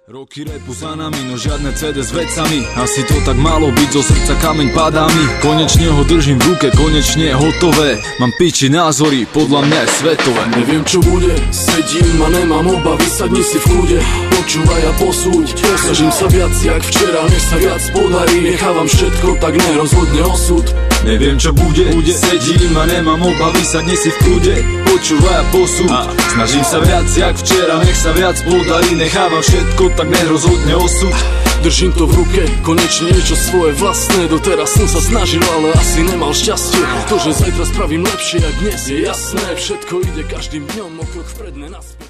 Roky rapu za nami, no žiadne CD s vecami. Asi to tak malo byť, zo srdca kameň padá mi. Konečne ho držím v ruke, konečne je hotové. Mám piči názory, podľa mňa je svetové. Neviem čo bude, sedím a nemám obavy. Sadni si v kľude, počúvaj a posúď. Snažím sa viac jak včera, nech sa viac podarí. Nechávam všetko, tak nerozhodne osud. Neviem čo bude, sedím a nemám obavy. Sadni si v kľude, počúvaj a posúď. Snažím sa viac jak včera, nech sa viac podarí. Nechávam všetko, tak nerozhodne osud. Držím to v ruke, konečne niečo svoje vlastné. Doteraz som sa snažil, ale asi nemal šťastie. To, že zajtra spravím lepšie, jak dnes je jasné. Všetko ide každým dňom o krok vpred, nenaspäť.